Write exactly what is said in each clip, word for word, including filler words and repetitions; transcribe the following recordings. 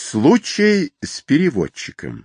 Случай с переводчиком.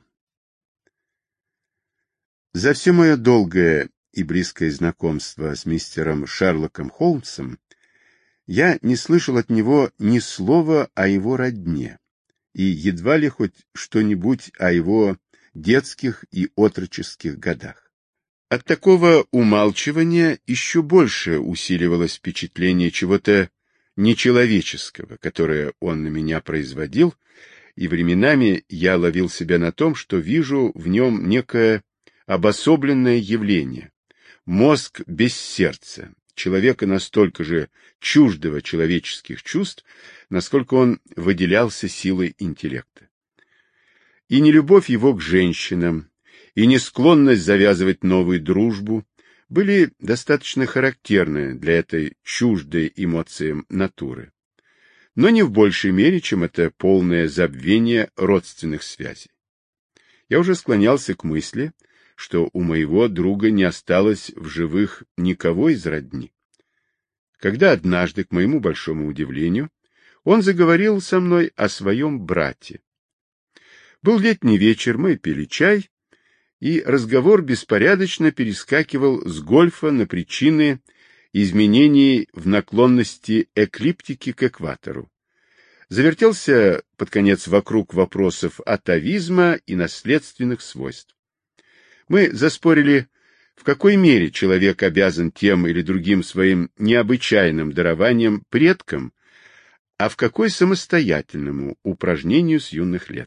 За все мое долгое и близкое знакомство с мистером Шерлоком Холмсом я не слышал от него ни слова о его родне и едва ли хоть что-нибудь о его детских и отроческих годах. От такого умалчивания еще больше усиливалось впечатление чего-то нечеловеческого, которое он на меня производил, и временами я ловил себя на том, что вижу в нем некое обособленное явление, мозг без сердца, человека настолько же чуждого человеческих чувств, насколько он выделялся силой интеллекта. И нелюбовь его к женщинам, и несклонность завязывать новую дружбу были достаточно характерны для этой чуждой эмоциям натуры, но не в большей мере, чем это полное забвение родственных связей. Я уже склонялся к мысли, что у моего друга не осталось в живых никого из родни. Когда однажды, к моему большому удивлению, он заговорил со мной о своем брате. Был летний вечер, мы пили чай, и разговор беспорядочно перескакивал с гольфа на причины изменений в наклонности эклиптики к экватору. Завертелся под конец вокруг вопросов атавизма и наследственных свойств. Мы заспорили, в какой мере человек обязан тем или другим своим необычайным дарованием предкам, а в какой самостоятельному упражнению с юных лет.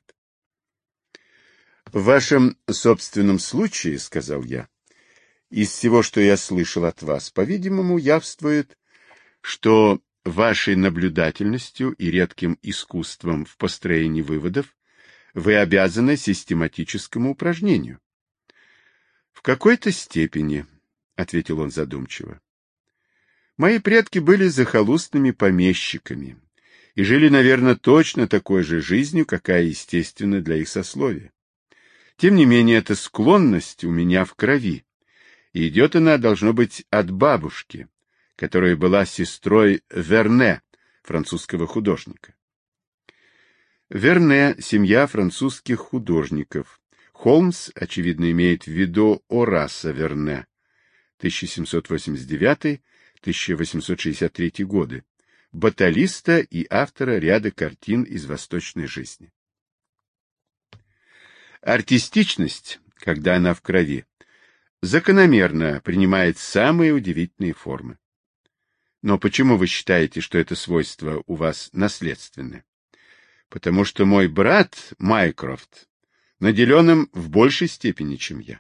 В вашем собственном случае, — сказал я, — из всего, что я слышал от вас, по-видимому, явствует, что вашей наблюдательностью и редким искусством в построении выводов вы обязаны систематическому упражнению. — В какой-то степени, — ответил он задумчиво. Мои предки были захолустными помещиками и жили, наверное, точно такой же жизнью, какая естественна для их сословия. Тем не менее, эта склонность у меня в крови, и идет она, должно быть, от бабушки, которая была сестрой Верне, французского художника. Верне — семья французских художников. Холмс, очевидно, имеет в виду Ораса Верне, тысяча семьсот восемьдесят девятый — тысяча восемьсот шестьдесят третий годы, баталиста и автора ряда картин из восточной жизни. Артистичность, когда она в крови, закономерно принимает самые удивительные формы. Но почему вы считаете, что это свойство у вас наследственное? Потому что мой брат Майкрофт наделен им в большей степени, чем я.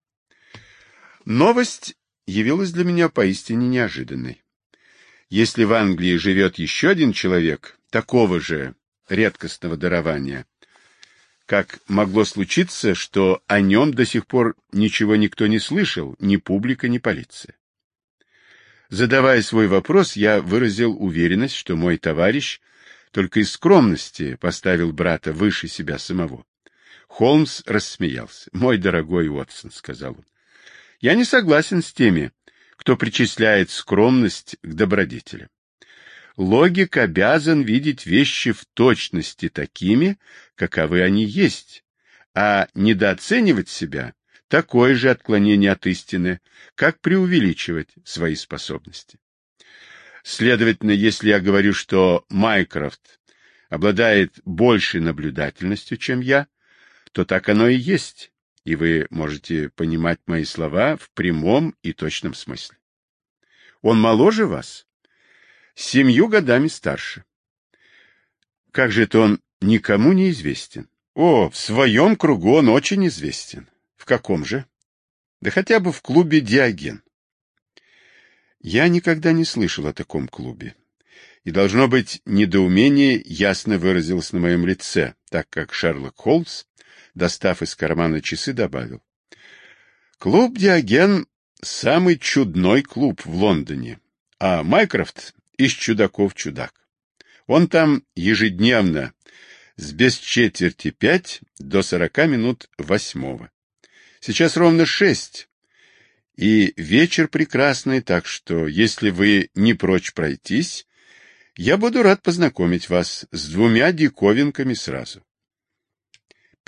Новость явилась для меня поистине неожиданной. Если в Англии живет еще один человек такого же редкостного дарования, как могло случиться, что о нем до сих пор ничего никто не слышал, ни публика, ни полиция? Задавая свой вопрос, я выразил уверенность, что мой товарищ только из скромности поставил брата выше себя самого. Холмс рассмеялся. — Мой дорогой Уотсон, — сказал он, — я не согласен с теми, кто причисляет скромность к добродетелям. Логик обязан видеть вещи в точности такими, каковы они есть, а недооценивать себя — такое же отклонение от истины, как преувеличивать свои способности. Следовательно, если я говорю, что Майкрофт обладает большей наблюдательностью, чем я, то так оно и есть, и вы можете понимать мои слова в прямом и точном смысле. Он моложе вас? Семью годами старше. Как же это он никому не известен? О, в своем кругу он очень известен. В каком же? Да хотя бы в клубе «Диоген». Я никогда не слышал о таком клубе. И, должно быть, недоумение ясно выразилось на моем лице, так как Шерлок Холмс, достав из кармана часы, добавил: «Клуб «Диоген» — самый чудной клуб в Лондоне, а Майкрофт из чудаков чудак. Он там ежедневно с без четверти пять до сорока минут восьмого. Сейчас ровно шесть, и вечер прекрасный, так что, если вы не прочь пройтись, я буду рад познакомить вас с двумя диковинками сразу.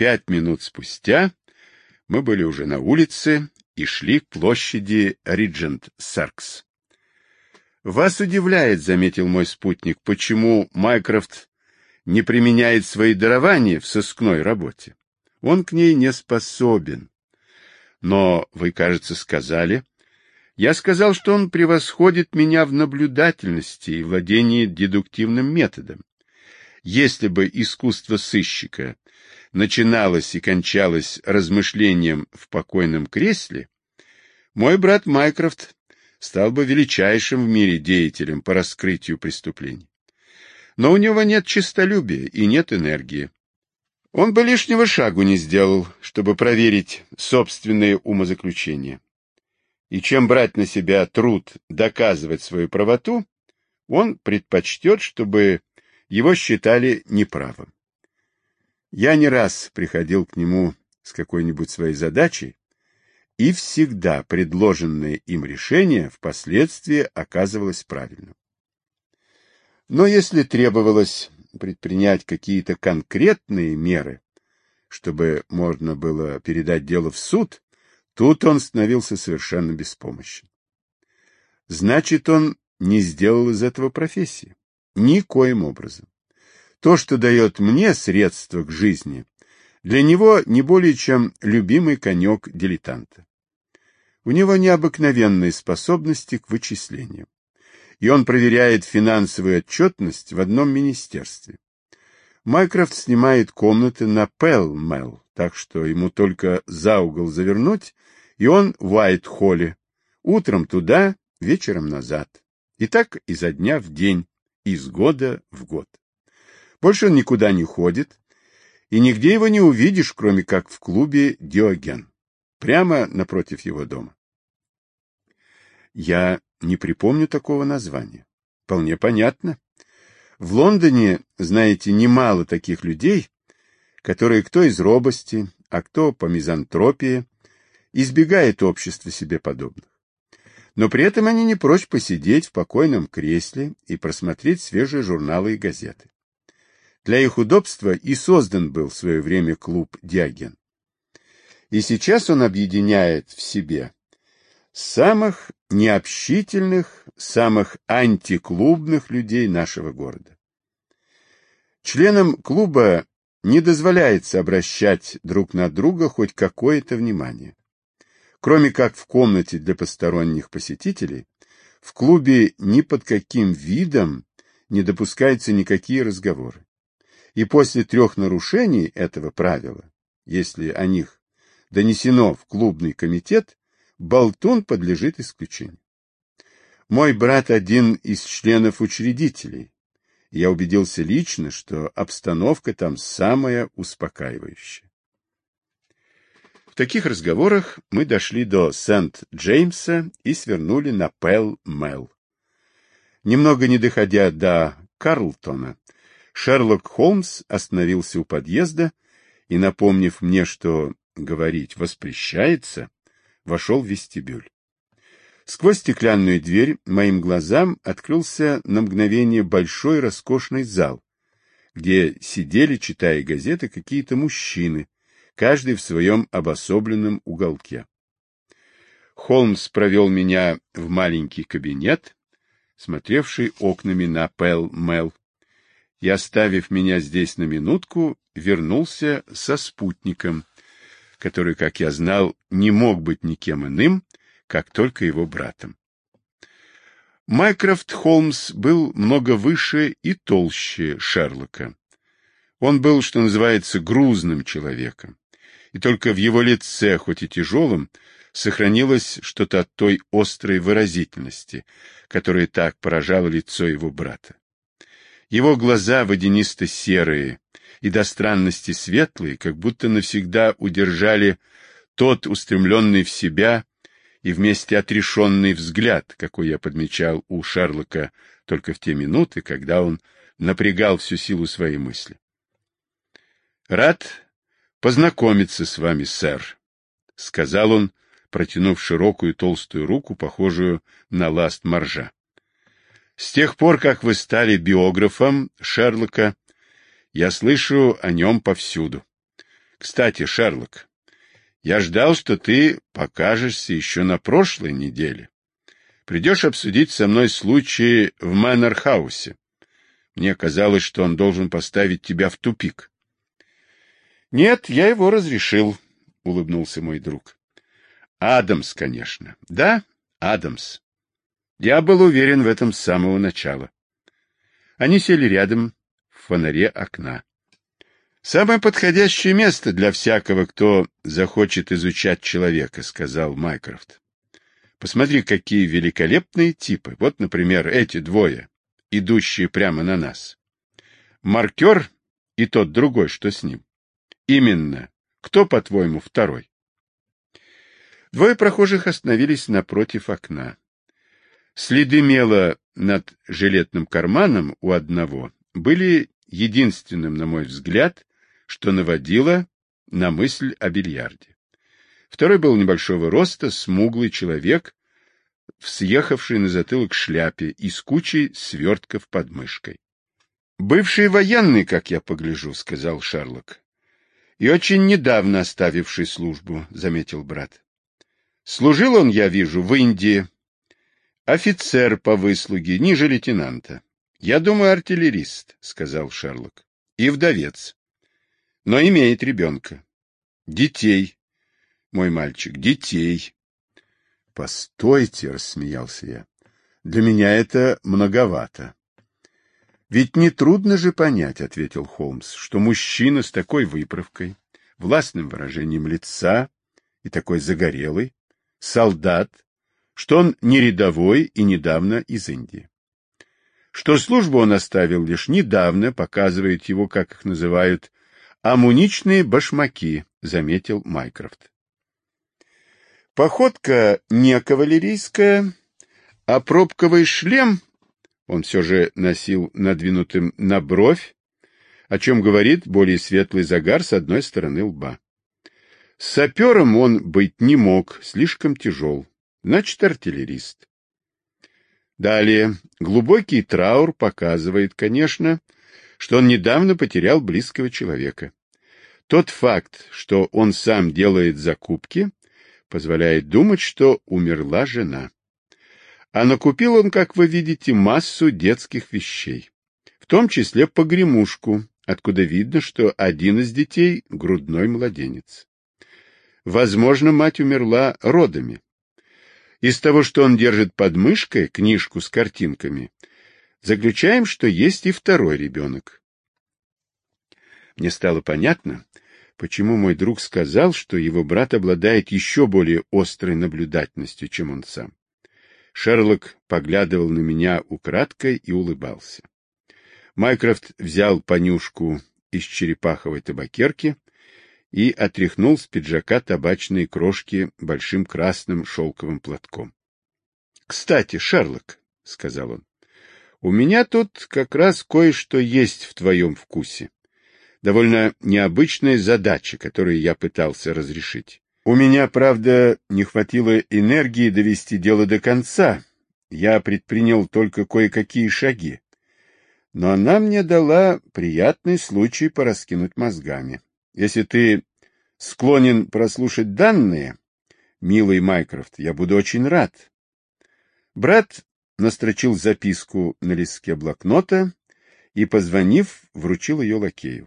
пять минут спустя мы были уже на улице и шли к площади Риджент-Саркс. «Вас удивляет, — заметил мой спутник, — почему Майкрофт не применяет свои дарования в сыскной работе. Он к ней не способен. Но вы, кажется, сказали... Я сказал, что он превосходит меня в наблюдательности и владении дедуктивным методом. Если бы искусство сыщика начиналось и кончалось размышлением в покойном кресле, мой брат Майкрофт стал бы величайшим в мире деятелем по раскрытию преступлений. Но у него нет честолюбия и нет энергии. Он бы лишнего шагу не сделал, чтобы проверить собственные умозаключения. И чем брать на себя труд доказывать свою правоту, он предпочтет, чтобы его считали неправым. Я не раз приходил к нему с какой-нибудь своей задачей, и всегда предложенное им решение впоследствии оказывалось правильным. Но если требовалось предпринять какие-то конкретные меры, чтобы можно было передать дело в суд, тут он становился совершенно беспомощен. Значит, он не сделал из этого профессии. Никоим образом. То, что дает мне средства к жизни, для него не более чем любимый конек дилетанта. У него необыкновенные способности к вычислениям, и он проверяет финансовую отчетность в одном министерстве. Майкрофт снимает комнаты на Пэлл-Мэлл, так что ему только за угол завернуть, и он в Уайт-Холле. Утром туда, вечером назад. И так изо дня в день, из года в год. Больше он никуда не ходит, и нигде его не увидишь, кроме как в клубе «Диоген», прямо напротив его дома. Я не припомню такого названия. Вполне понятно. В Лондоне, знаете, немало таких людей, которые кто из робости, а кто по мизантропии, избегает общества себе подобных. Но при этом они не прочь посидеть в покойном кресле и просмотреть свежие журналы и газеты. Для их удобства и создан был в свое время клуб «Диоген». И сейчас он объединяет в себе самых необщительных, самых антиклубных людей нашего города. Членам клуба не дозволяется обращать друг на друга хоть какое-то внимание. Кроме как в комнате для посторонних посетителей, в клубе ни под каким видом не допускаются никакие разговоры. И после трех нарушений этого правила, если о них донесено в клубный комитет, болтун подлежит исключению. Мой брат один из членов учредителей. Я убедился лично, что обстановка там самая успокаивающая. В таких разговорах мы дошли до Сент-Джеймса и свернули на Пэлл-Мэлл. Немного не доходя до Карлтона, Шерлок Холмс остановился у подъезда и, напомнив мне, что говорить воспрещается, вошел в вестибюль. Сквозь стеклянную дверь моим глазам открылся на мгновение большой роскошный зал, где сидели, читая газеты, какие-то мужчины, каждый в своем обособленном уголке. Холмс провел меня в маленький кабинет, смотревший окнами на Пэлл-Мэлл, и, оставив меня здесь на минутку, вернулся со спутником, который, как я знал, не мог быть никем иным, как только его братом. Майкрофт Холмс был много выше и толще Шерлока. Он был, что называется, грузным человеком, и только в его лице, хоть и тяжелом, сохранилось что-то от той острой выразительности, которая так поражала лицо его брата. Его глаза водянисто-серые и до странности светлые, как будто навсегда удержали тот устремленный в себя и вместе отрешенный взгляд, какой я подмечал у Шерлока только в те минуты, когда он напрягал всю силу своей мысли. «Рад познакомиться с вами, сэр», — сказал он, протянув широкую толстую руку, похожую на ласт моржа. «С тех пор, как вы стали биографом Шерлока, я слышу о нем повсюду. Кстати, Шерлок, я ждал, что ты покажешься еще на прошлой неделе. Придешь обсудить со мной случай в Мэннер-хаусе. Мне казалось, что он должен поставить тебя в тупик. — Нет, я его разрешил, — улыбнулся мой друг. — Адамс, конечно. Да, Адамс. Я был уверен в этом с самого начала. Они сели рядом в фонаре окна. — Самое подходящее место для всякого, кто захочет изучать человека, — сказал Майкрофт. — Посмотри, какие великолепные типы. Вот, например, эти двое, идущие прямо на нас. Маркер и тот другой, что с ним. Именно. Кто, по-твоему, второй? Двое прохожих остановились напротив окна. Следы мела над жилетным карманом у одного были единственным, на мой взгляд, что наводило на мысль о бильярде. Второй был небольшого роста, смуглый человек, в съехавшей на затылок шляпе и с кучей свертков под мышкой. — Бывший военный, как я погляжу, — сказал Шерлок. — И очень недавно оставивший службу, — заметил брат. — Служил он, я вижу, в Индии. Офицер по выслуге, ниже лейтенанта. — Я думаю, артиллерист, — сказал Шерлок. — И вдовец. Но имеет ребенка. Детей, мой мальчик, детей. — Постойте, — рассмеялся я. — Для меня это многовато. — Ведь нетрудно же понять, — ответил Холмс, — что мужчина с такой выправкой, властным выражением лица и такой загорелый, солдат, что он не рядовой и недавно из Индии. Что службу он оставил лишь недавно, показывает его, как их называют, амуничные башмаки, — заметил Майкрофт. Походка не кавалерийская, а пробковый шлем он все же носил надвинутым на бровь, о чем говорит более светлый загар с одной стороны лба. Сапером он быть не мог, слишком тяжел, значит, артиллерист. Далее, глубокий траур показывает, конечно, что он недавно потерял близкого человека. Тот факт, что он сам делает закупки, позволяет думать, что умерла жена. А накупил он, как вы видите, массу детских вещей, в том числе погремушку, откуда видно, что один из детей — грудной младенец. Возможно, мать умерла родами. Из того, что он держит под мышкой, книжку с картинками, заключаем, что есть и второй ребенок. Мне стало понятно, почему мой друг сказал, что его брат обладает еще более острой наблюдательностью, чем он сам. Шерлок поглядывал на меня украдкой и улыбался. Майкрофт взял понюшку из черепаховой табакерки и отряхнул с пиджака табачные крошки большим красным шелковым платком. — Кстати, Шерлок, — сказал он, — у меня тут как раз кое-что есть в твоем вкусе. Довольно необычная задача, которую я пытался разрешить. У меня, правда, не хватило энергии довести дело до конца. Я предпринял только кое-какие шаги. Но она мне дала приятный случай пораскинуть мозгами. Если ты склонен прослушать данные, милый Майкрофт, я буду очень рад. Брат настрочил записку на листке блокнота и, позвонив, вручил ее лакею.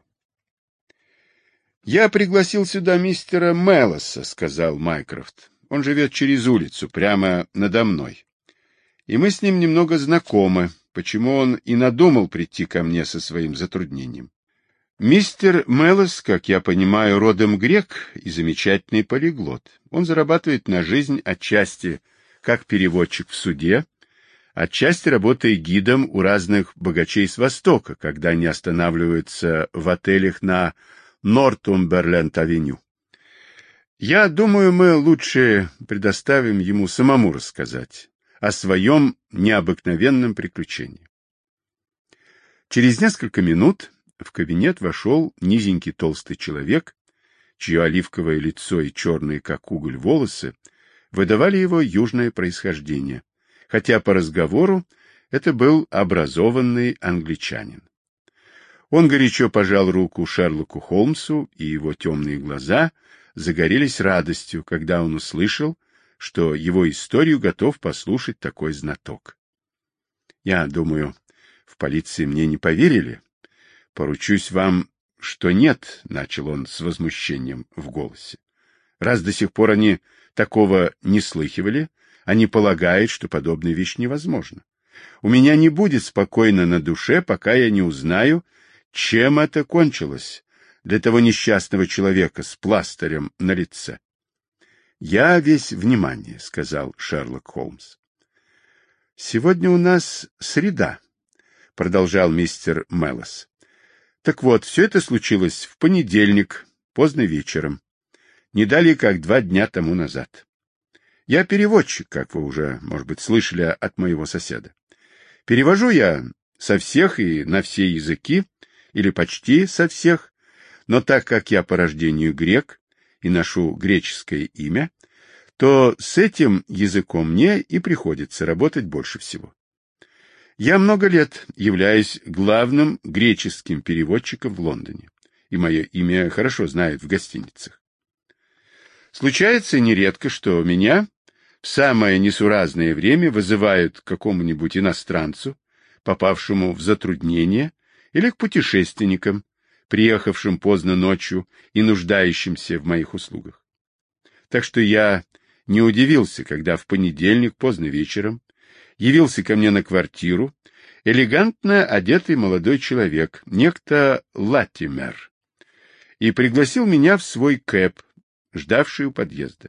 «Я пригласил сюда мистера Мелоса», — сказал Майкрофт. «Он живет через улицу, прямо надо мной. И мы с ним немного знакомы, почему он и надумал прийти ко мне со своим затруднением. Мистер Мелос, как я понимаю, родом грек и замечательный полиглот. Он зарабатывает на жизнь отчасти как переводчик в суде, отчасти работая гидом у разных богачей с Востока, когда они останавливаются в отелях на Нортумберленд-авеню. Я думаю, мы лучше предоставим ему самому рассказать о своем необыкновенном приключении. Через несколько минут в кабинет вошел низенький толстый человек, чье оливковое лицо и черные, как уголь, волосы выдавали его южное происхождение, хотя по разговору это был образованный англичанин. Он горячо пожал руку Шерлоку Холмсу, и его темные глаза загорелись радостью, когда он услышал, что его историю готов послушать такой знаток. Я думаю, в полиции мне не поверили. Поручусь вам, что нет, — начал он с возмущением в голосе. Раз до сих пор они такого не слыхивали, они полагают, что подобная вещь невозможна. У меня не будет спокойно на душе, пока я не узнаю, чем это кончилось для того несчастного человека с пластырем на лице. — Я весь внимание, — сказал Шерлок Холмс. — Сегодня у нас среда, — продолжал мистер Мэллос. — Так вот, все это случилось в понедельник, поздно вечером, не далее как два дня тому назад. Я переводчик, как вы уже, может быть, слышали от моего соседа. Перевожу я со всех и на все языки, или почти со всех, но так как я по рождению грек и ношу греческое имя, то с этим языком мне и приходится работать больше всего. Я много лет являюсь главным греческим переводчиком в Лондоне, и мое имя хорошо знают в гостиницах. Случается нередко, что меня в самое несуразное время вызывают к какому-нибудь иностранцу, попавшему в затруднение, или к путешественникам, приехавшим поздно ночью и нуждающимся в моих услугах. Так что я не удивился, когда в понедельник поздно вечером явился ко мне на квартиру элегантно одетый молодой человек, некто Латимер, и пригласил меня в свой кэб, ждавший у подъезда.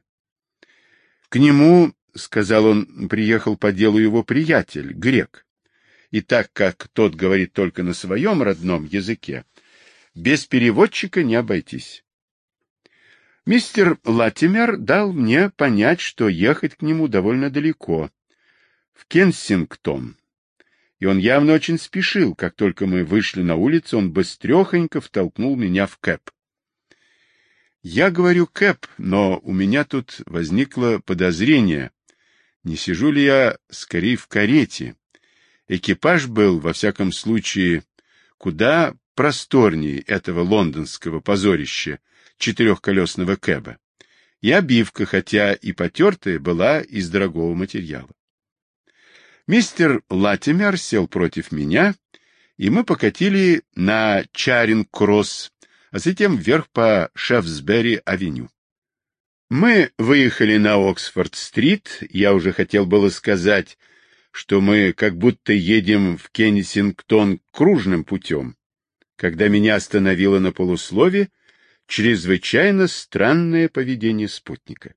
К нему, — сказал он, — приехал по делу его приятель, грек, и так как тот говорит только на своем родном языке, без переводчика не обойтись. Мистер Латимер дал мне понять, что ехать к нему довольно далеко, в Кенсингтон, и он явно очень спешил. Как только мы вышли на улицу, он быстрехонько втолкнул меня в кэб. Я говорю кэб, но у меня тут возникло подозрение, не сижу ли я скорее в карете. Экипаж был, во всяком случае, куда просторнее этого лондонского позорища четырехколесного кэба, и обивка, хотя и потертая, была из дорогого материала. Мистер Латимер сел против меня, и мы покатили на Чаринг-кросс, а затем вверх по Шефсбери-авеню. Мы выехали на Оксфорд-стрит, я уже хотел было сказать, что мы как будто едем в Кенсингтон кружным путем, когда меня остановило на полуслове чрезвычайно странное поведение спутника.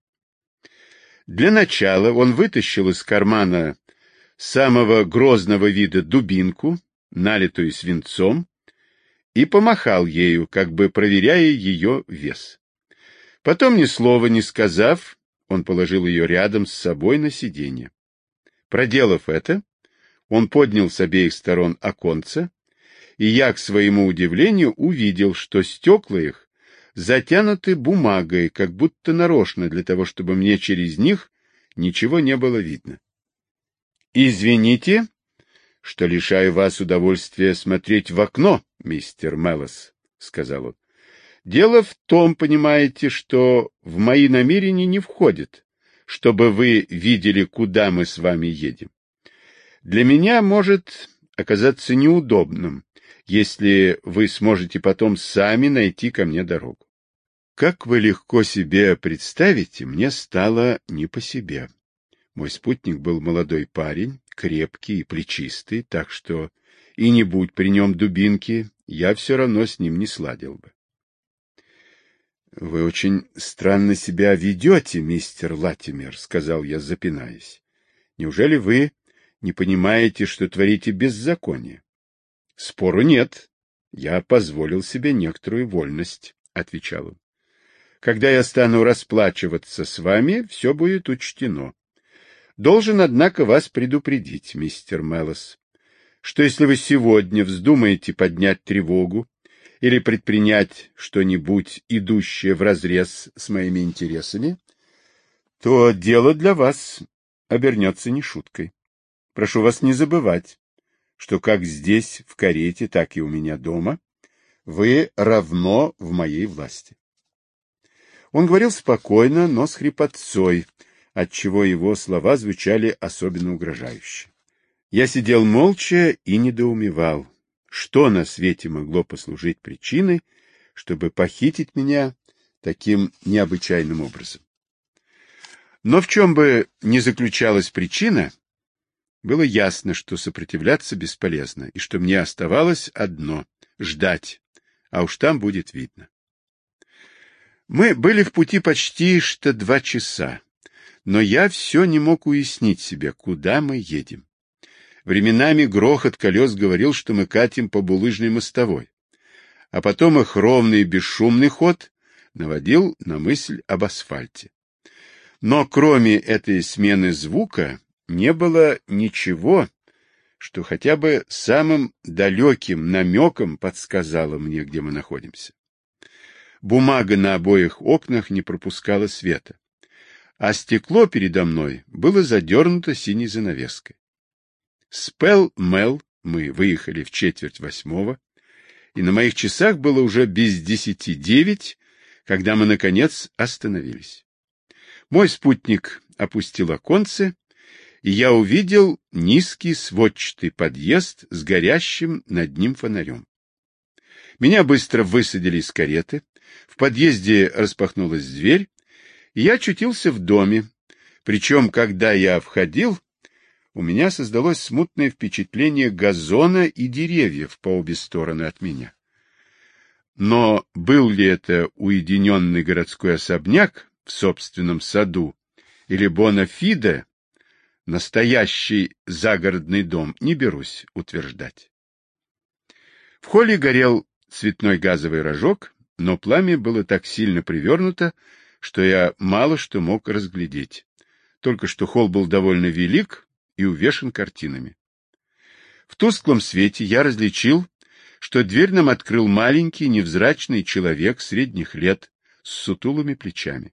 Для начала он вытащил из кармана самого грозного вида дубинку, налитую свинцом, и помахал ею, как бы проверяя ее вес. Потом, ни слова не сказав, он положил ее рядом с собой на сиденье. Проделав это, он поднял с обеих сторон оконца, и я, к своему удивлению, увидел, что стекла их затянуты бумагой, как будто нарочно, для того, чтобы мне через них ничего не было видно. «Извините, что лишаю вас удовольствия смотреть в окно, мистер Мэллос», — сказал он. «Дело в том, понимаете, что в мои намерения не входит, чтобы вы видели, куда мы с вами едем. Для меня может оказаться неудобным, если вы сможете потом сами найти ко мне дорогу». Как вы легко себе представите, мне стало не по себе. Мой спутник был молодой парень, крепкий и плечистый, так что и не будь при нем дубинки, я все равно с ним не сладил бы. — Вы очень странно себя ведете, мистер Латимер, — сказал я, запинаясь. — Неужели вы не понимаете, что творите беззаконие? — Спору нет. Я позволил себе некоторую вольность, — отвечал он. — Когда я стану расплачиваться с вами, все будет учтено. Должен, однако, вас предупредить, мистер Мэллос, что если вы сегодня вздумаете поднять тревогу или предпринять что-нибудь, идущее вразрез с моими интересами, то дело для вас обернется не шуткой. Прошу вас не забывать, что как здесь, в карете, так и у меня дома, Вы равно в моей власти. Он говорил спокойно, но с хрипотцой, отчего его слова звучали особенно угрожающе. Я сидел молча и недоумевал, что на свете могло послужить причиной, чтобы похитить меня таким необычайным образом. Но в чем бы ни заключалась причина, было ясно, что сопротивляться бесполезно, и что мне оставалось одно — ждать, а уж там будет видно. Мы были в пути почти что два часа, но я все не мог уяснить себе, куда мы едем. Временами грохот колес говорил, что мы катим по булыжной мостовой, а потом их ровный и бесшумный ход наводил на мысль об асфальте. Но кроме этой смены звука не было ничего, что хотя бы самым далеким намеком подсказало мне, где мы находимся. Бумага на обоих окнах не пропускала света, а стекло передо мной было задернуто синей занавеской. С Пелл-Мелл мы выехали в четверть восьмого, и на моих часах было уже без десяти девять, когда мы, наконец, остановились. Мой спутник опустил оконце, и я увидел низкий сводчатый подъезд с горящим над ним фонарем. Меня быстро высадили из кареты, в подъезде распахнулась дверь, и я очутился в доме, причем, когда я входил, у меня создалось смутное впечатление газона и деревьев по обе стороны от меня. Но был ли это уединенный городской особняк в собственном саду или бонафиде, настоящий загородный дом, не берусь утверждать. В холле горел цветной газовый рожок, но пламя было так сильно привернуто, что я мало что мог разглядеть. Только что холл был довольно велик и увешан картинами. В тусклом свете я различил, что дверь нам открыл маленький невзрачный человек средних лет с сутулыми плечами.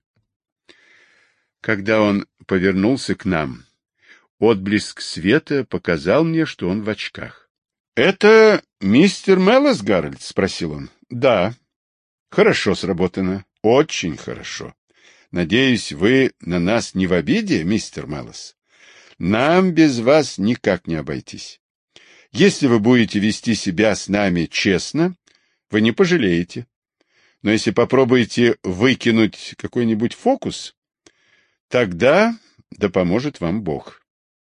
Когда он повернулся к нам, отблеск света показал мне, что он в очках. — Это мистер Меллос, Гарольд? — спросил он. — Да. — Хорошо сработано. Очень хорошо. Надеюсь, вы на нас не в обиде, мистер Меллос? Нам без вас никак не обойтись. Если вы будете вести себя с нами честно, вы не пожалеете. Но если попробуете выкинуть какой-нибудь фокус, тогда да поможет вам Бог.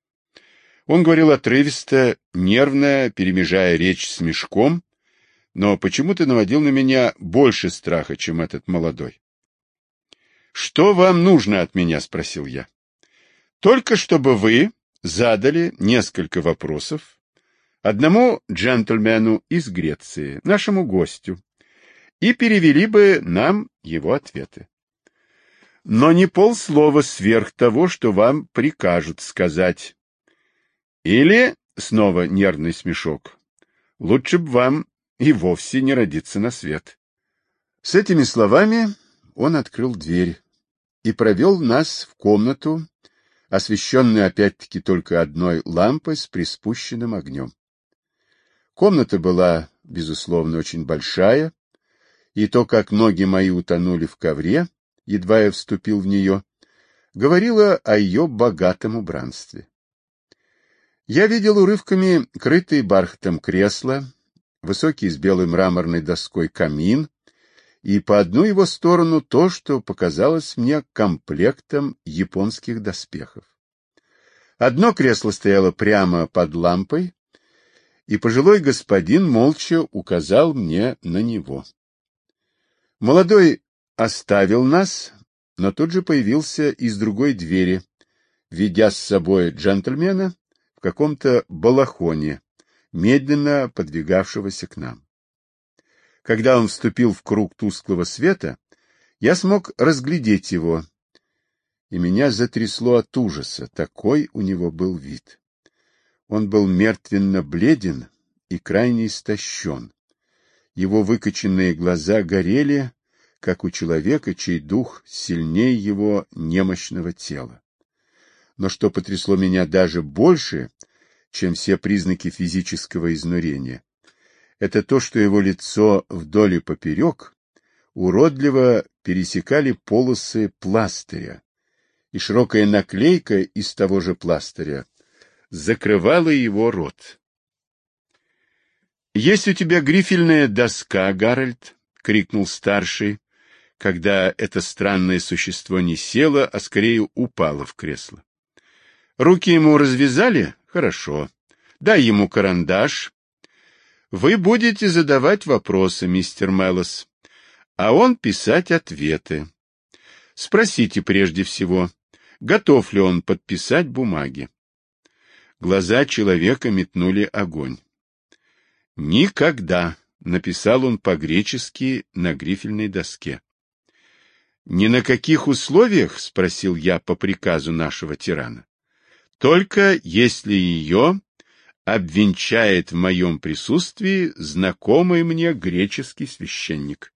Он говорил отрывисто, нервно, перемежая речь с смешком, но почему-то наводил на меня больше страха, чем этот молодой. — Что вам нужно от меня? — спросил я. — Только чтобы вы задали несколько вопросов одному джентльмену из Греции, нашему гостю, и перевели бы нам его ответы. Но не полслова сверх того, что вам прикажут сказать. Или, снова нервный смешок, лучше бы вам и вовсе не родиться на свет. С этими словами он открыл дверь и провел нас в комнату, освещенную опять-таки только одной лампой с приспущенным огнем. Комната была, безусловно, очень большая, и то, как ноги мои утонули в ковре, едва я вступил в нее, говорило о ее богатом убранстве. Я видел урывками крытые бархатом кресла, высокий с белой мраморной доской камин, и по одну его сторону то, что показалось мне комплектом японских доспехов. Одно кресло стояло прямо под лампой, и пожилой господин молча указал мне на него. Молодой оставил нас, но тут же появился из другой двери, ведя с собой джентльмена в каком-то балахоне, медленно подвигавшегося к нам. Когда он вступил в круг тусклого света, я смог разглядеть его, и меня затрясло от ужаса, такой у него был вид. Он был мертвенно бледен и крайне истощен. Его выкоченные глаза горели, как у человека, чей дух сильнее его немощного тела. Но что потрясло меня даже больше, чем все признаки физического изнурения, это то, что его лицо вдоль и поперек уродливо пересекали полосы пластыря, и широкая наклейка из того же пластыря закрывала его рот. — Есть у тебя грифельная доска, Гарольд? — крикнул старший, когда это странное существо не село, а скорее упало в кресло. — Руки ему развязали? Хорошо. Дай ему карандаш. Вы будете задавать вопросы, мистер Мэллоус, а он писать ответы. Спросите прежде всего, готов ли он подписать бумаги. Глаза человека метнули огонь. «Никогда», — написал он по-гречески на грифельной доске. «Ни на каких условиях?» — спросил я по приказу нашего тирана. «Только если ее обвенчает в моем присутствии знакомый мне греческий священник».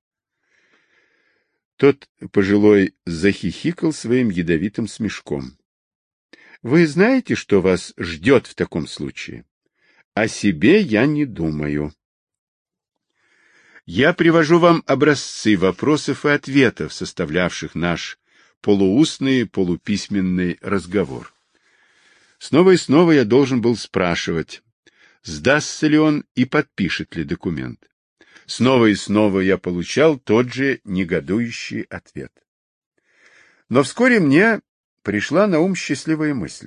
Тот пожилой захихикал своим ядовитым смешком. «Вы знаете, что вас ждет в таком случае? О себе я не думаю. Я привожу вам образцы вопросов и ответов, составлявших наш полуустный, полуписьменный разговор. Снова и снова я должен был спрашивать, сдастся ли он и подпишет ли документ. Снова и снова я получал тот же негодующий ответ. Но вскоре мне пришла на ум счастливая мысль.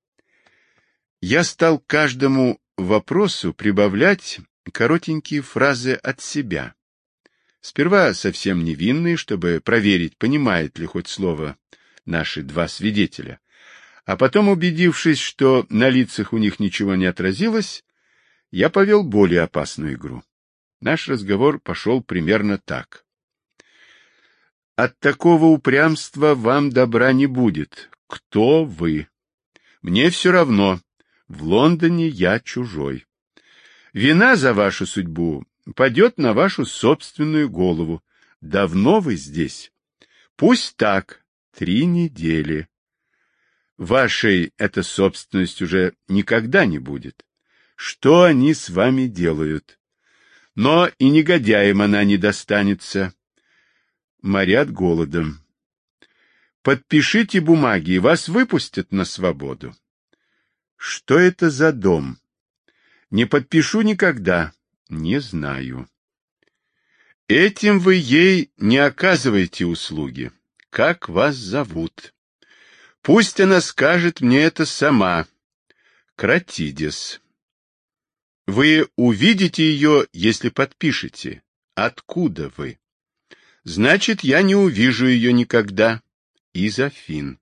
Я стал каждому вопросу прибавлять коротенькие фразы от себя. Сперва совсем невинные, чтобы проверить, понимает ли хоть слово наши два свидетеля. А потом, убедившись, что на лицах у них ничего не отразилось, я повел более опасную игру. Наш разговор пошел примерно так. От такого упрямства вам добра не будет. Кто вы? Мне все равно. В Лондоне я чужой. Вина за вашу судьбу падет на вашу собственную голову. Давно вы здесь? Пусть так. Три недели. Вашей эта собственность уже никогда не будет. Что они с вами делают? Но и негодяям она не достанется. Морят голодом. Подпишите бумаги, и вас выпустят на свободу. Что это за дом? Не подпишу никогда. Не знаю. Этим вы ей не оказываете услуги. Как вас зовут? Пусть она скажет мне это сама. Кратидис. Вы увидите ее, если подпишете. Откуда вы? Значит, я не увижу ее никогда. Из Афин.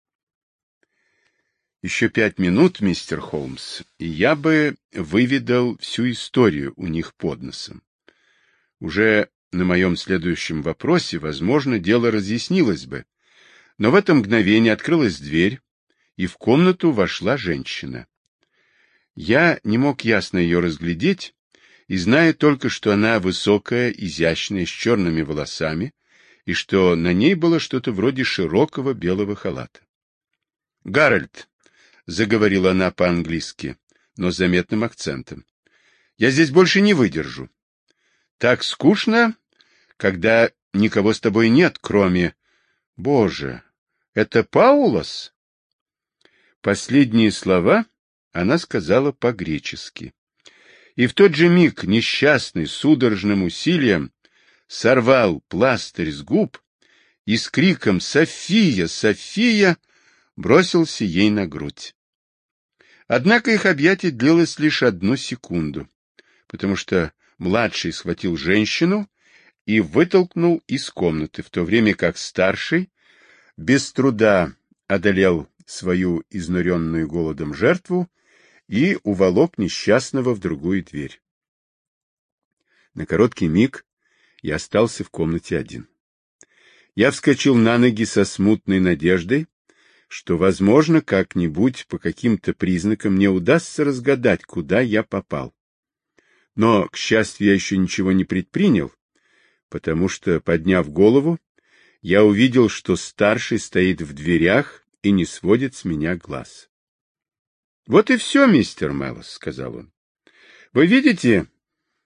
Еще пять минут, мистер Холмс, и я бы выведал всю историю у них под носом. Уже на моем следующем вопросе, возможно, дело разъяснилось бы. Но в это мгновение открылась дверь, и в комнату вошла женщина. Я не мог ясно ее разглядеть, и знаю только, что она высокая, изящная, с черными волосами, и что на ней было что-то вроде широкого белого халата. — Гарольд, — заговорила она по-английски, но с заметным акцентом, — я здесь больше не выдержу. Так скучно, когда никого с тобой нет, кроме... Боже, это Паулос? Последние слова она сказала по-гречески. И в тот же миг несчастный судорожным усилием сорвал пластырь с губ и с криком «София! София!» бросился ей на грудь. Однако их объятие длилось лишь одну секунду, потому что младший схватил женщину и вытолкнул из комнаты, в то время как старший без труда одолел свою изнуренную голодом жертву и уволок несчастного в другую дверь. На короткий миг я остался в комнате один. Я вскочил на ноги со смутной надеждой, что, возможно, как-нибудь по каким-то признакам мне удастся разгадать, куда я попал. Но, к счастью, я еще ничего не предпринял, потому что, подняв голову, я увидел, что старший стоит в дверях и не сводит с меня глаз. — Вот и все, мистер Мэллоус, — сказал он. — Вы видите,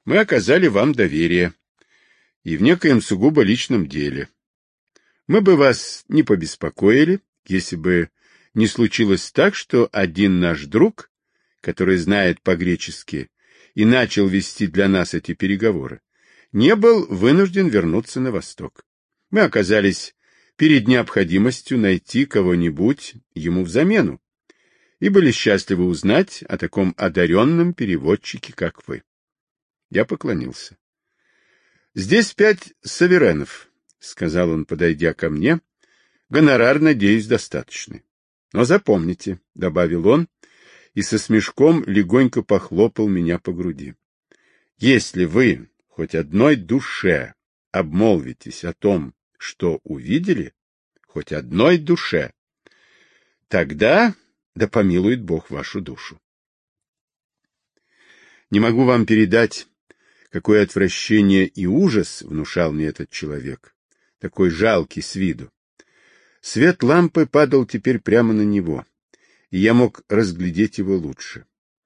Мы оказали вам доверие, и в некоем сугубо личном деле. Мы бы вас не побеспокоили, если бы не случилось так, что один наш друг, который знает по-гречески и начал вести для нас эти переговоры, не был вынужден вернуться на восток. Мы оказались перед необходимостью найти кого-нибудь ему в замену и были счастливы узнать о таком одаренном переводчике, как вы. Я поклонился. — Здесь пять саверенов, — сказал он, подойдя ко мне. — Гонорар, надеюсь, достаточный. Но запомните, — добавил он, и со смешком легонько похлопал меня по груди. — Если вы хоть одной душе обмолвитесь о том, что увидели, хоть одной душе, тогда да помилует Бог вашу душу. Не могу вам передать, какое отвращение и ужас внушал мне этот человек, такой жалкий с виду. Свет лампы падал теперь прямо на него, и я мог разглядеть его лучше.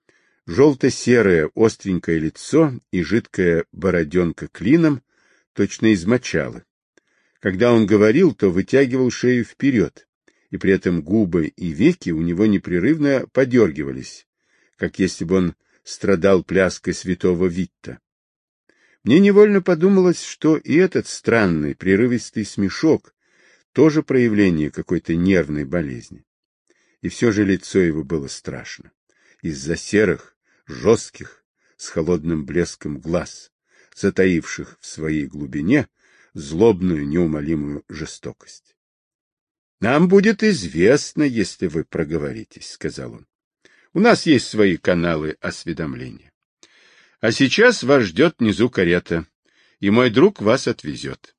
Желто-серое остренькое лицо и жидкая бороденка клином точно измочало. Когда он говорил, то вытягивал шею вперед, и при этом губы и веки у него непрерывно подергивались, как если бы он страдал пляской святого Витта. Мне невольно подумалось, что и этот странный прерывистый смешок тоже проявление какой-то нервной болезни. И все же лицо его было страшно, из-за серых, жестких, с холодным блеском глаз, затаивших в своей глубине злобную неумолимую жестокость. — Нам будет известно, если вы проговоритесь, — сказал он. — У нас есть свои каналы осведомления. А сейчас вас ждет внизу карета, и мой друг вас отвезет.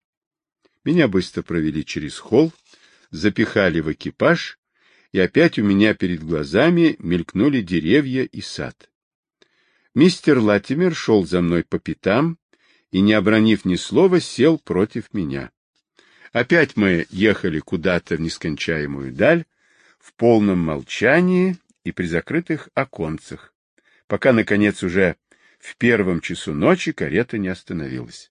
Меня быстро провели через холл, запихали в экипаж, и опять у меня перед глазами мелькнули деревья и сад. Мистер Латимер шел за мной по пятам и, не обронив ни слова, сел против меня. Опять мы ехали куда-то в нескончаемую даль, в полном молчании и при закрытых оконцах, пока, наконец, уже в первом часу ночи карета не остановилась.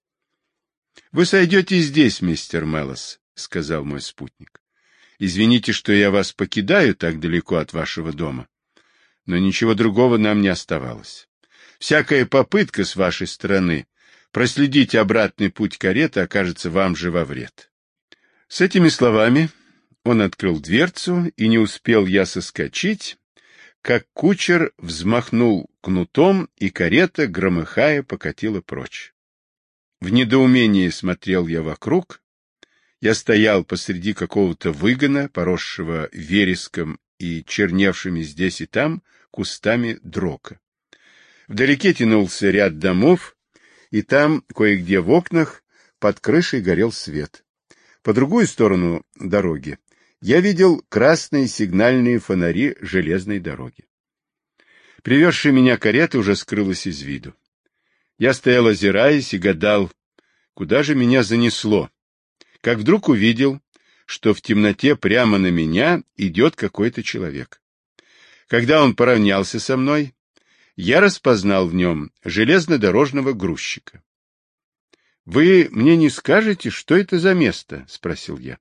— Вы сойдете здесь, мистер Мэллос, — сказал мой спутник. — Извините, что я вас покидаю так далеко от вашего дома, но ничего другого нам не оставалось. Всякая попытка с вашей стороны проследить обратный путь кареты окажется вам же во вред. С этими словами он открыл дверцу, и не успел я соскочить, как кучер взмахнул кнутом, и карета, громыхая, покатила прочь. В недоумении смотрел я вокруг. Я стоял посреди какого-то выгона, поросшего вереском и черневшими здесь и там кустами дрока. Вдалеке тянулся ряд домов, и там, кое-где в окнах, под крышей горел свет. По другую сторону дороги я видел красные сигнальные фонари железной дороги. Привезшая меня карета уже скрылась из виду. Я стоял, озираясь, и гадал, куда же меня занесло, как вдруг увидел, что в темноте прямо на меня идет какой-то человек. Когда он поравнялся со мной, я распознал в нем железнодорожного грузчика. — Вы мне не скажете, что это за место? — спросил я.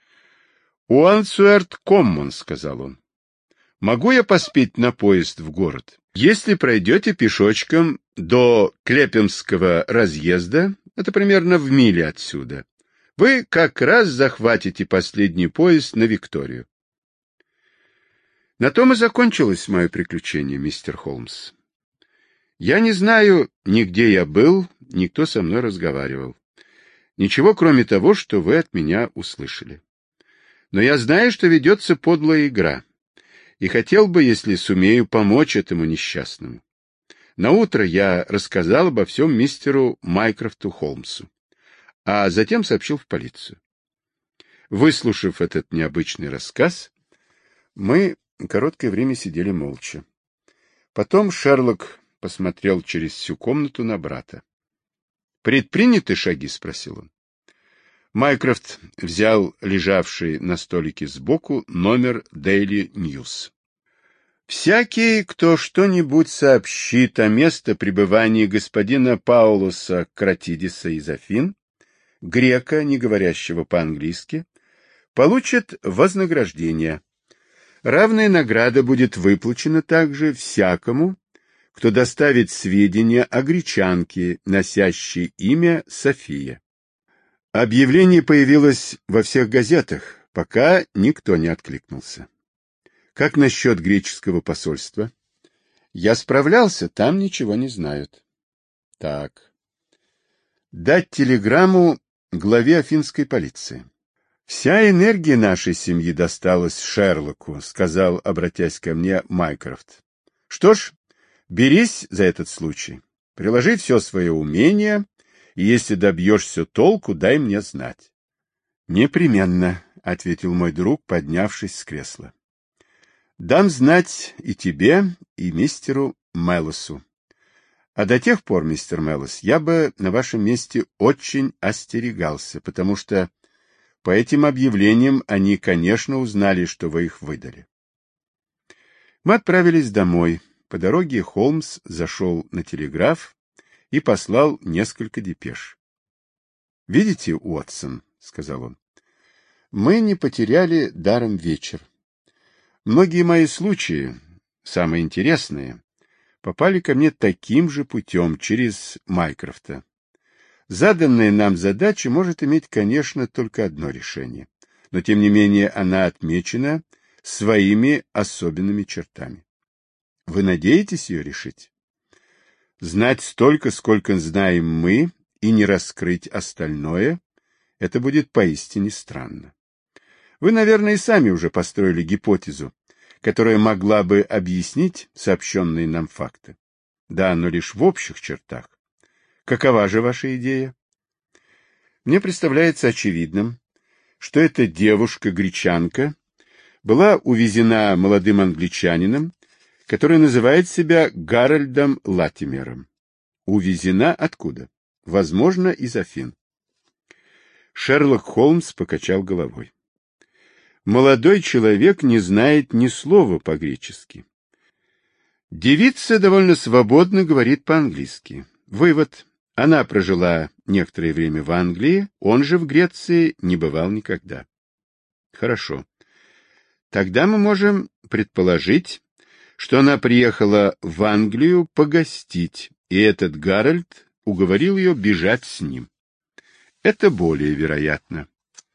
— Уансуэрт-Коммон, — сказал он. — Могу я поспеть на поезд в город? Если пройдете пешочком до Клепемского разъезда, это примерно в миле отсюда, вы как раз захватите последний поезд на Викторию. На том и закончилось мое приключение, мистер Холмс. Я не знаю, ни где я был, ни кто со мной разговаривал. Ничего, кроме того, что вы от меня услышали. Но я знаю, что ведется подлая игра, и хотел бы, если сумею, помочь этому несчастному. Наутро я рассказал обо всем мистеру Майкрофту Холмсу, а затем сообщил в полицию. Выслушав этот необычный рассказ, мы короткое время сидели молча. Потом Шерлок посмотрел через всю комнату на брата. «Предприняты шаги?» — спросил он. Майкрофт взял лежавший на столике сбоку номер Daily News. Всякий, кто что-нибудь сообщит о месте пребывания господина Паулуса Кратидиса из Афин, грека, не говорящего по-английски, получит вознаграждение. Равная награда будет выплачена также всякому, кто доставит сведения о гречанке, носящей имя София. Объявление появилось во всех газетах, пока никто не откликнулся. Как насчет греческого посольства? Я справлялся, там ничего не знают. Так. Дать телеграмму главе афинской полиции. Вся энергия нашей семьи досталась Шерлоку, сказал, обратясь ко мне, Майкрофт. Что ж, берись за этот случай. Приложи все свое умение, и если добьешься толку, дай мне знать. Непременно, ответил мой друг, поднявшись с кресла. Дам знать и тебе, и мистеру Мелосу. А до тех пор, мистер Мелос, я бы на вашем месте очень остерегался, потому что по этим объявлениям они, конечно, узнали, что вы их выдали. Мы отправились домой. По дороге Холмс зашел на телеграф и послал несколько депеш. — Видите, Уотсон, — сказал он, — мы не потеряли даром вечер. Многие мои случаи, самые интересные, попали ко мне таким же путем, через Майкрофта. Заданная нам задача может иметь, конечно, только одно решение, но, тем не менее, она отмечена своими особенными чертами. Вы надеетесь ее решить? Знать столько, сколько знаем мы, и не раскрыть остальное, это будет поистине странно. Вы, наверное, и сами уже построили гипотезу, которая могла бы объяснить сообщенные нам факты. Да, но лишь в общих чертах. Какова же ваша идея? Мне представляется очевидным, что эта девушка-гречанка была увезена молодым англичанином, который называет себя Гарольдом Латимером. Увезена откуда? Возможно, из Афин. Шерлок Холмс покачал головой. Молодой человек не знает ни слова по-гречески. Девица довольно свободно говорит по-английски. Вывод. Она прожила некоторое время в Англии, он же в Греции не бывал никогда. Хорошо. Тогда мы можем предположить, что она приехала в Англию погостить, и этот Гарольд уговорил ее бежать с ним. Это более вероятно.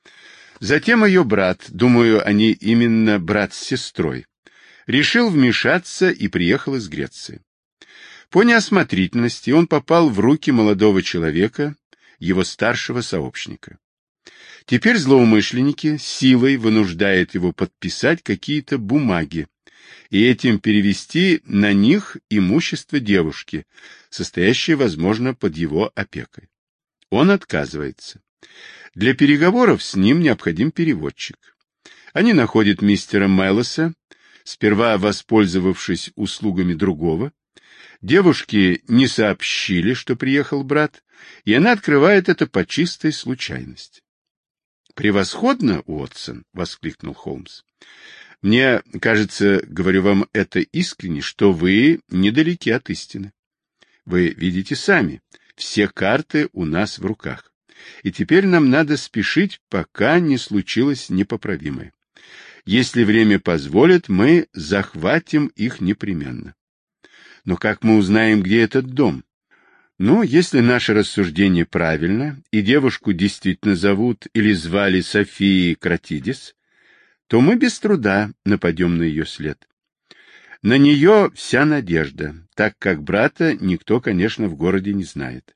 Затем ее брат, думаю, они именно брат с сестрой, решил вмешаться и приехал из Греции. По неосмотрительности он попал в руки молодого человека, его старшего сообщника. Теперь злоумышленники силой вынуждают его подписать какие-то бумаги и этим перевести на них имущество девушки, состоящее, возможно, под его опекой. Он отказывается. Для переговоров с ним необходим переводчик. Они находят мистера Мелоса, сперва воспользовавшись услугами другого. Девушке не сообщили, что приехал брат, и она открывает это по чистой случайности. «Превосходно, Уотсон!» — воскликнул Холмс. «Мне кажется, говорю вам это искренне, что вы недалеки от истины. Вы видите сами, все карты у нас в руках. И теперь нам надо спешить, пока не случилось непоправимое. Если время позволит, мы захватим их непременно. Но как мы узнаем, где этот дом? Ну, если наше рассуждение правильно, и девушку действительно зовут или звали Софией Кратидис, то мы без труда нападем на ее след. На нее вся надежда, так как брата никто, конечно, в городе не знает.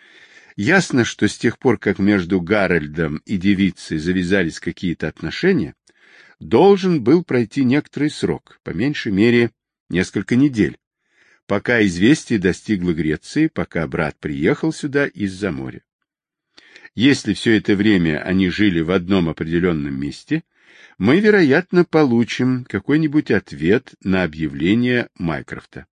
Ясно, что с тех пор, как между Гарольдом и девицей завязались какие-то отношения, должен был пройти некоторый срок, по меньшей мере несколько недель, пока известие достигло Греции, пока брат приехал сюда из-за моря. Если все это время они жили в одном определенном месте, мы, вероятно, получим какой-нибудь ответ на объявление Майкрофта.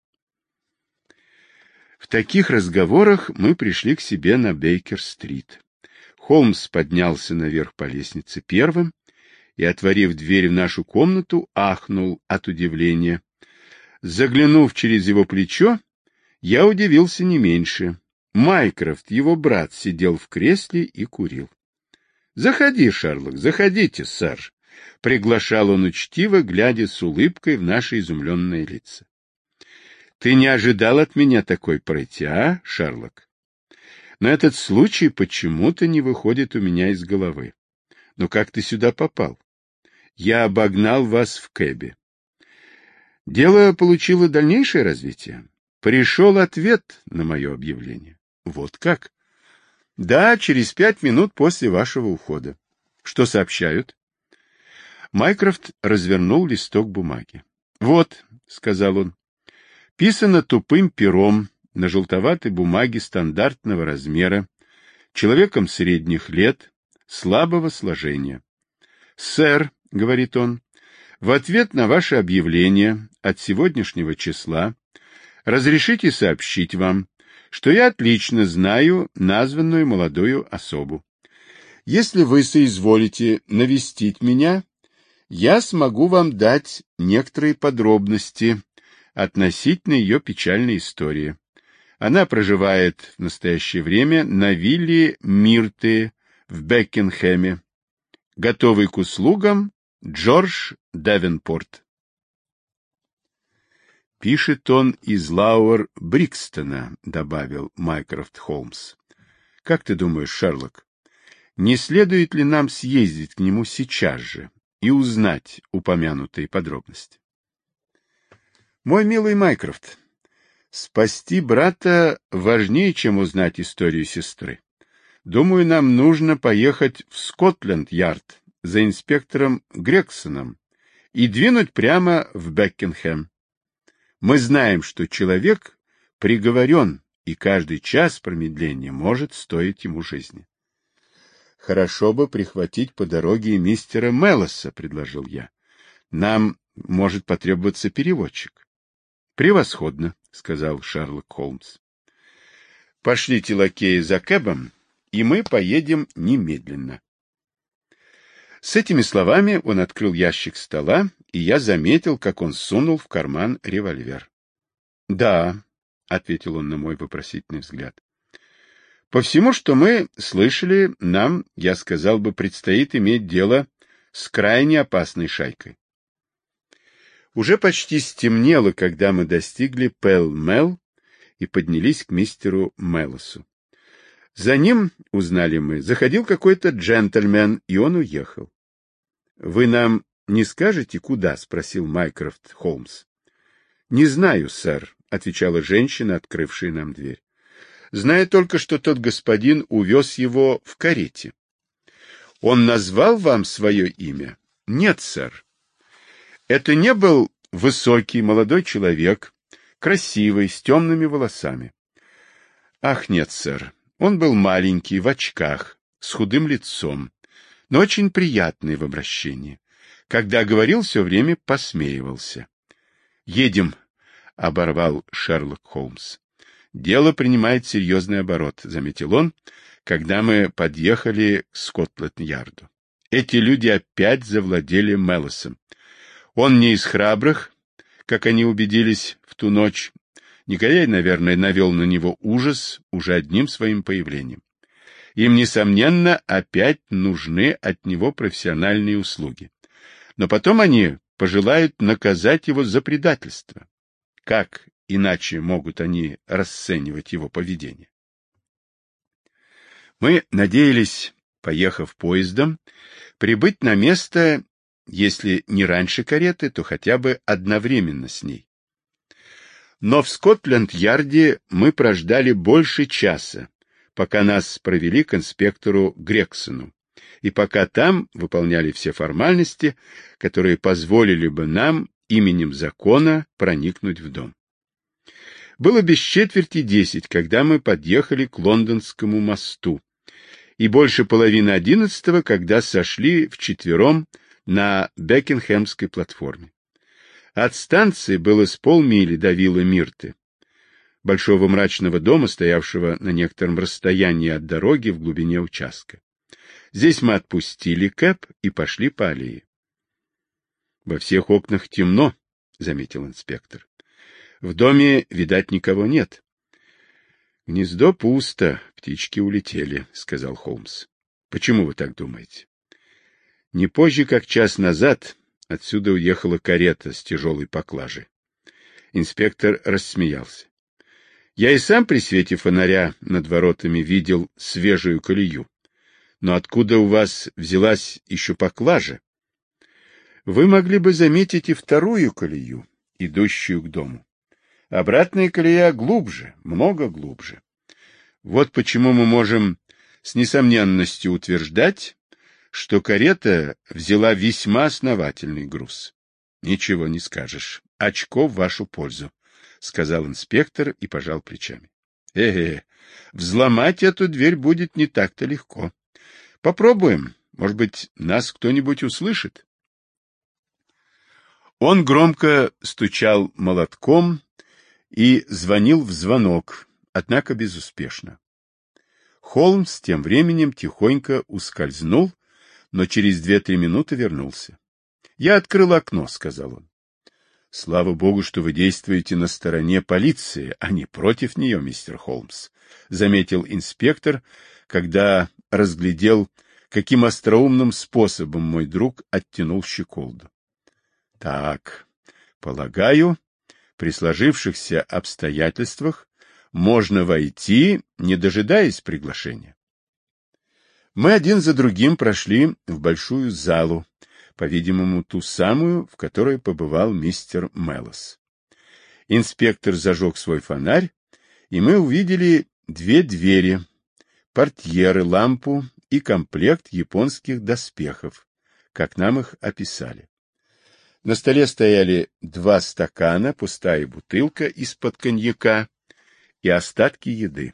В таких разговорах мы пришли к себе на Бейкер-стрит. Холмс поднялся наверх по лестнице первым и, отворив дверь в нашу комнату, ахнул от удивления. Заглянув через его плечо, я удивился не меньше. Майкрофт, его брат, сидел в кресле и курил. — Заходи, Шерлок, заходите, сэр, — приглашал он учтиво, глядя с улыбкой в наши изумленные лица. — Ты не ожидал от меня такой пройти, а, Шерлок? Но этот случай почему-то не выходит у меня из головы. Но как ты сюда попал? Я обогнал вас в кэбе. Дело получило дальнейшее развитие. Пришел ответ на мое объявление. Вот как? Да, через пять минут после вашего ухода. Что сообщают? Майкрофт развернул листок бумаги. Вот, сказал он, писано тупым пером на желтоватой бумаге стандартного размера, человеком средних лет, слабого сложения. Сэр, говорит он, в ответ на ваше объявление от сегодняшнего числа разрешите сообщить вам, что я отлично знаю названную молодую особу. Если вы соизволите навестить меня, я смогу вам дать некоторые подробности относительно ее печальной истории. Она проживает в настоящее время на вилле Мирты в Бекингхэме. Готовый к услугам Джордж Давенпорт. «Пишет он из Лауэр-Брикстона», — добавил Майкрофт Холмс. «Как ты думаешь, Шерлок, не следует ли нам съездить к нему сейчас же и узнать упомянутые подробности?» «Мой милый Майкрофт, спасти брата важнее, чем узнать историю сестры. Думаю, нам нужно поехать в Скотленд-Ярд за инспектором Грексоном и двинуть прямо в Бекингхэм. Мы знаем, что человек приговорен, и каждый час промедления может стоить ему жизни. — Хорошо бы прихватить по дороге мистера Мелоса, — предложил я. — Нам может потребоваться переводчик. — Превосходно, — сказал Шерлок Холмс. — Пошлите лакея за кэбом, и мы поедем немедленно. С этими словами он открыл ящик стола, и я заметил, как он сунул в карман револьвер. — Да, — ответил он на мой вопросительный взгляд. — По всему, что мы слышали, нам, я сказал бы, предстоит иметь дело с крайне опасной шайкой. Уже почти стемнело, когда мы достигли Пэл-Мэл и поднялись к мистеру Мелосу. За ним, узнали мы, заходил какой-то джентльмен, и он уехал. — Вы нам не скажете, куда? — спросил Майкрофт Холмс. — Не знаю, сэр, — отвечала женщина, открывшая нам дверь. — Знаю только, что тот господин увез его в карете. — Он назвал вам свое имя? — Нет, сэр. Это не был высокий молодой человек, красивый, с темными волосами. — Ах, нет, сэр. Он был маленький, в очках, с худым лицом, но очень приятный в обращении. Когда говорил, все время посмеивался. — Едем, — оборвал Шерлок Холмс. — Дело принимает серьезный оборот, — заметил он, когда мы подъехали к Скотланд-Ярду. Эти люди опять завладели Мелосом. Он не из храбрых, как они убедились в ту ночь. Негодяй, наверное, навел на него ужас уже одним своим появлением. Им, несомненно, опять нужны от него профессиональные услуги. Но потом они пожелают наказать его за предательство. Как иначе могут они расценивать его поведение? Мы надеялись, поехав поездом, прибыть на место, если не раньше кареты, то хотя бы одновременно с ней. Но в Скотленд-Ярде мы прождали больше часа, пока нас провели к инспектору Грексону, и пока там выполняли все формальности, которые позволили бы нам именем закона проникнуть в дом. Было без четверти десять, когда мы подъехали к Лондонскому мосту, и больше половины одиннадцатого, когда сошли вчетвером на Бекингхэмской платформе. От станции было с полмили до виллы Мирты, большого мрачного дома, стоявшего на некотором расстоянии от дороги в глубине участка. Здесь мы отпустили кэб и пошли по аллее. — Во всех окнах темно, — заметил инспектор. В доме, видать, никого нет. Гнездо пусто, птички улетели, сказал Холмс. Почему вы так думаете? Не позже, как час назад, отсюда уехала карета с тяжелой поклажей. Инспектор рассмеялся. Я и сам при свете фонаря над воротами видел свежую колею. Но откуда у вас взялась еще поклажа? Вы могли бы заметить и вторую колею, идущую к дому. Обратная колея глубже, много глубже. Вот почему мы можем с несомненностью утверждать, что карета взяла весьма основательный груз. Ничего не скажешь. Очко в вашу пользу, сказал инспектор и пожал плечами. Э-э, взломать эту дверь будет не так-то легко. Попробуем. Может быть, нас кто-нибудь услышит. Он громко стучал молотком и звонил в звонок, однако безуспешно. Холмс тем временем тихонько ускользнул, но через две-три минуты вернулся. — Я открыл окно, — сказал он. — Слава богу, что вы действуете на стороне полиции, а не против нее, мистер Холмс, — заметил инспектор, когда разглядел, каким остроумным способом мой друг оттянул щеколду. — Так, полагаю, при сложившихся обстоятельствах можно войти, не дожидаясь приглашения. Мы один за другим прошли в большую залу, по-видимому, ту самую, в которой побывал мистер Мэллоус. Инспектор зажег свой фонарь, и мы увидели две двери, портьеры, лампу и комплект японских доспехов, как нам их описали. На столе стояли два стакана, пустая бутылка из-под коньяка и остатки еды.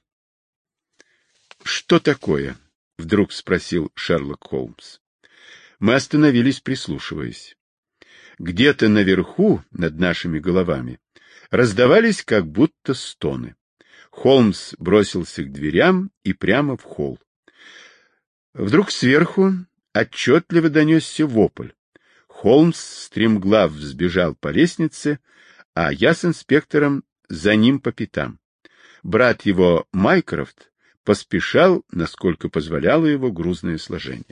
— Что такое? — вдруг спросил Шерлок Холмс. Мы остановились, прислушиваясь. Где-то наверху, над нашими головами, раздавались как будто стоны. Холмс бросился к дверям и прямо в холл. Вдруг сверху отчетливо донесся вопль. Холмс стремглав взбежал по лестнице, а я с инспектором за ним по пятам. Брат его, Майкрофт, поспешал, насколько позволяло его грузное сложение.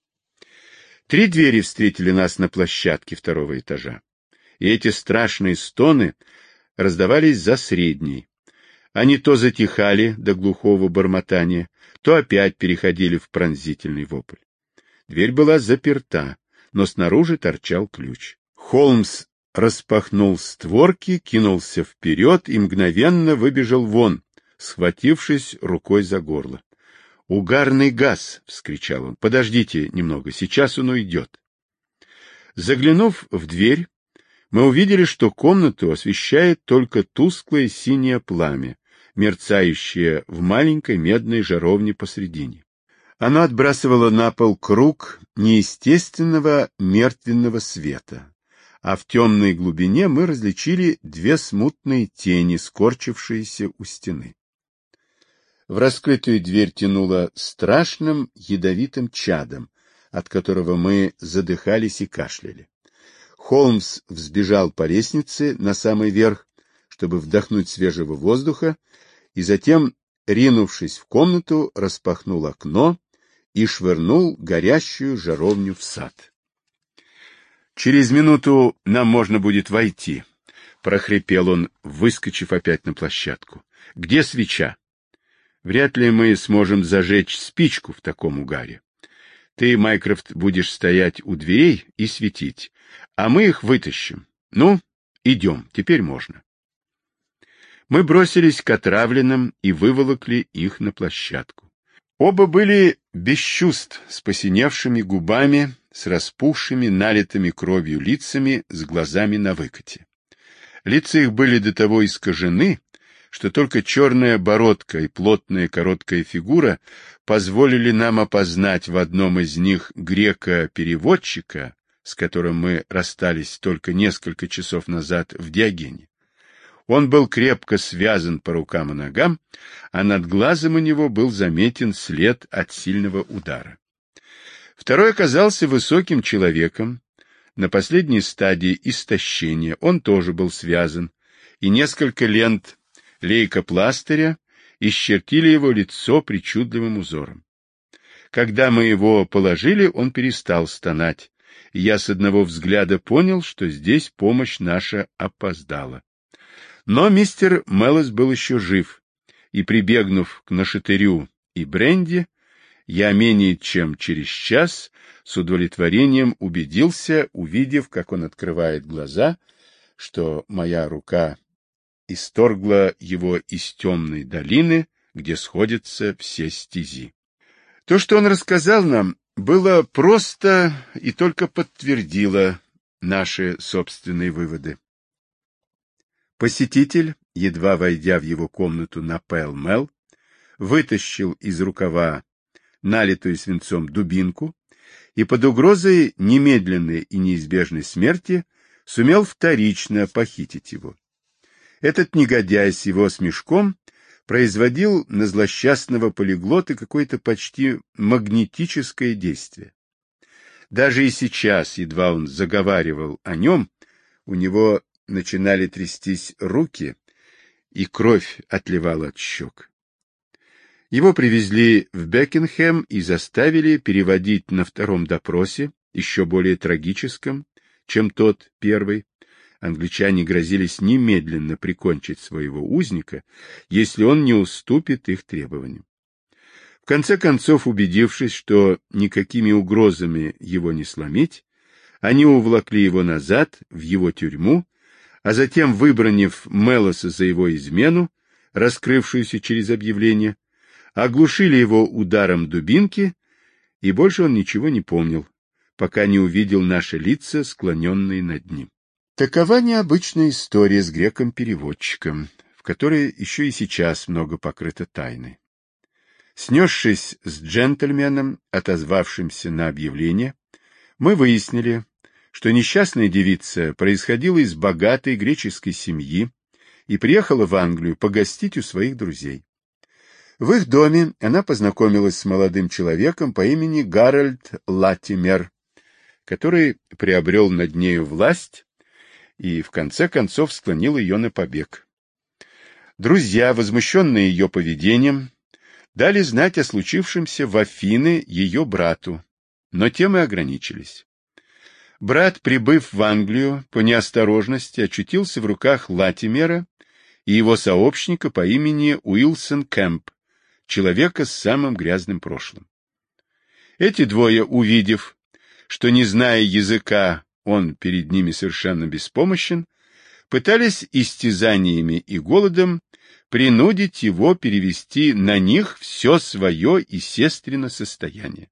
Три двери встретили нас на площадке второго этажа, и эти страшные стоны раздавались за средней. Они то затихали до глухого бормотания, то опять переходили в пронзительный вопль. Дверь была заперта, но снаружи торчал ключ. Холмс распахнул створки, кинулся вперед и мгновенно выбежал вон, схватившись рукой за горло. «Угарный газ!» — вскричал он. «Подождите немного, сейчас он уйдет». Заглянув в дверь, мы увидели, что комнату освещает только тусклое синее пламя, мерцающее в маленькой медной жаровне посредине. Оно отбрасывало на пол круг неестественного мертвенного света, а в темной глубине мы различили две смутные тени, скорчившиеся у стены. В раскрытую дверь тянуло страшным ядовитым чадом, от которого мы задыхались и кашляли. Холмс взбежал по лестнице на самый верх, чтобы вдохнуть свежего воздуха, и затем, ринувшись в комнату, распахнул окно и швырнул горящую жаровню в сад. — Через минуту нам можно будет войти, — прохрипел он, выскочив опять на площадку. — Где свеча? — Вряд ли мы сможем зажечь спичку в таком угаре. Ты, Майкрофт, будешь стоять у дверей и светить, а мы их вытащим. Ну, идем, теперь можно. Мы бросились к отравленным и выволокли их на площадку. Оба были без чувств, с посиневшими губами, с распухшими, налитыми кровью лицами, с глазами навыкате. Лица их были до того искажены, что только черная бородка и плотная короткая фигура позволили нам опознать в одном из них грека-переводчика, с которым мы расстались только несколько часов назад в Диогене. Он был крепко связан по рукам и ногам, а над глазом у него был заметен след от сильного удара. Второй оказался высоким человеком. На последней стадии истощения он тоже был связан, и несколько лент лейкопластыря исчертили его лицо причудливым узором. Когда мы его положили, он перестал стонать, и я с одного взгляда понял, что здесь помощь наша опоздала. Но мистер Мэллоус был еще жив, и, прибегнув к нашатырю и бренди, я менее чем через час с удовлетворением убедился, увидев, как он открывает глаза, что моя рука исторгла его из темной долины, где сходятся все стези. То, что он рассказал нам, было просто и только подтвердило наши собственные выводы. Посетитель, едва войдя в его комнату на Пэл-Мэл, вытащил из рукава налитую свинцом дубинку и под угрозой немедленной и неизбежной смерти сумел вторично похитить его. Этот негодяй с его смешком производил на злосчастного полиглота какое-то почти магнетическое действие. Даже и сейчас, едва он заговаривал о нем, у него начинали трястись руки, и кровь отливала от щек. Его привезли в Бекингем и заставили переводить на втором допросе, еще более трагическом, чем тот первый. Англичане грозились немедленно прикончить своего узника, если он не уступит их требованиям. В конце концов, убедившись, что никакими угрозами его не сломить, они уволокли его назад в его тюрьму, а затем, выбранив Мэллоуса за его измену, раскрывшуюся через объявление, оглушили его ударом дубинки, и больше он ничего не помнил, пока не увидел наши лица, склоненные над ним. Такова необычная история с греком-переводчиком, в которой еще и сейчас много покрыто тайной. Снесшись с джентльменом, отозвавшимся на объявление, мы выяснили, что несчастная девица происходила из богатой греческой семьи и приехала в Англию погостить у своих друзей. В их доме она познакомилась с молодым человеком по имени Гарольд Латимер, который приобрел над нею власть и в конце концов склонил ее на побег. Друзья, возмущенные ее поведением, дали знать о случившемся в Афины ее брату, но тем и ограничились. Брат, прибыв в Англию, по неосторожности очутился в руках Латимера и его сообщника по имени Уилсон Кэмп, человека с самым грязным прошлым. Эти двое, увидев, что, не зная языка, он перед ними совершенно беспомощен, пытались истязаниями и голодом принудить его перевести на них все свое и сестрино состояние.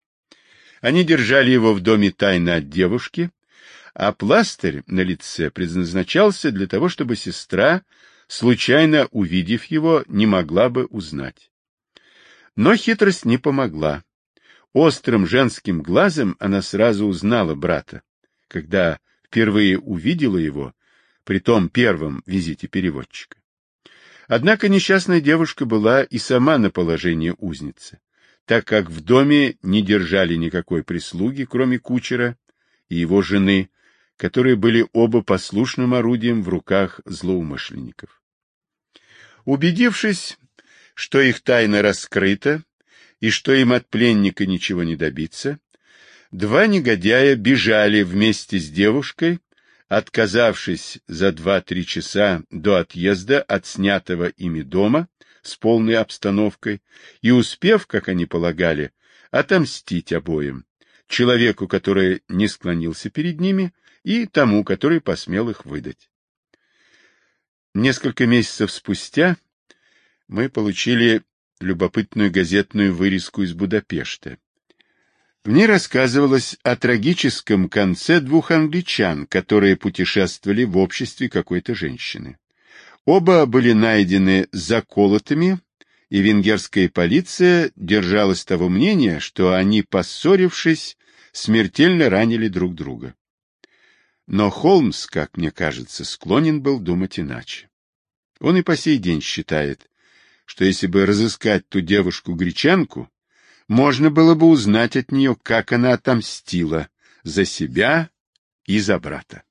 Они держали его в доме тайно от девушки, а пластырь на лице предназначался для того, чтобы сестра, случайно увидев его, не могла бы узнать. Но хитрость не помогла. Острым женским глазом она сразу узнала брата, когда впервые увидела его при том первом визите переводчика. Однако несчастная девушка была и сама на положении узницы, так как в доме не держали никакой прислуги, кроме кучера и его жены, которые были оба послушным орудием в руках злоумышленников. Убедившись, что их тайна раскрыта и что им от пленника ничего не добиться, два негодяя бежали вместе с девушкой, отказавшись за два-три часа до отъезда от снятого ими дома с полной обстановкой и успев, как они полагали, отомстить обоим, человеку, который не склонился перед ними, и тому, который посмел их выдать. Несколько месяцев спустя мы получили любопытную газетную вырезку из Будапешта. В ней рассказывалось о трагическом конце двух англичан, которые путешествовали в обществе какой-то женщины. Оба были найдены заколотыми, и венгерская полиция держалась того мнения, что они, поссорившись, смертельно ранили друг друга. Но Холмс, как мне кажется, склонен был думать иначе. Он и по сей день считает, что если бы разыскать ту девушку-гречанку, можно было бы узнать от нее, как она отомстила за себя и за брата.